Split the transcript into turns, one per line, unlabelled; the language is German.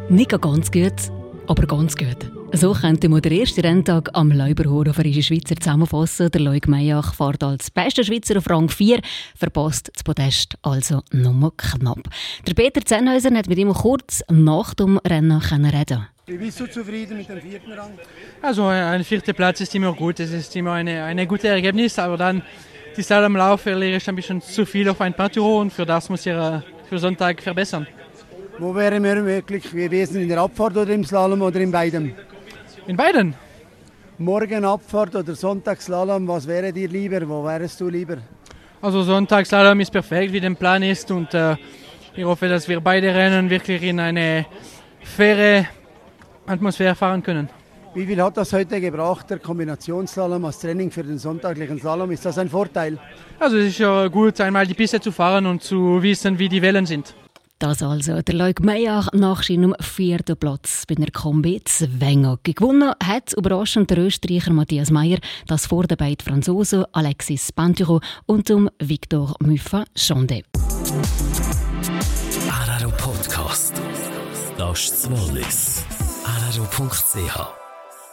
Nicht ganz gut, aber ganz gut. So könnte man den ersten Renntag am Leuberhof für Schweizer zusammenfassen. Der Loic Meillach fährt als bester Schweizer auf Rang 4, verpasst das Podest also nur knapp. Der Peter Zennhäuser hat mit ihm kurz nach dem Rennen reden.
Wie bist du zufrieden mit dem 4. Rang?
Also ein 4. Platz ist immer gut, es ist immer ein gutes Ergebnis, aber dann die Slalomlauf verliere ich ein bisschen zu viel auf ein Parcours und für das muss ich für Sonntag verbessern.
Wo wäre mehr möglich gewesen, in der Abfahrt oder im Slalom oder in beidem?
In beiden?
Morgen Abfahrt oder Sonntagsslalom, was wäre dir lieber? Wo wärst du lieber?
Also Sonntagsslalom ist perfekt, wie der Plan ist und ich hoffe, dass wir beide Rennen wirklich in eine faire Atmosphäre fahren können.
Wie viel hat das heute gebracht, der Kombinationsslalom als Training für den sonntaglichen Slalom? Ist das ein Vorteil?
Also es ist ja gut, einmal die Piste zu fahren und zu wissen, wie die Wellen sind.
Das also der Loic Meillach nach seinem 4. Platz bei der Kombi Zwengel. Gewonnen hat überraschend der Österreicher Matthias Meyer, das vor den beiden Franzosen Alexis Pinturault und Victor Muffat-Chandais.
RRO Podcast. Das ist Wallis. RRO.ch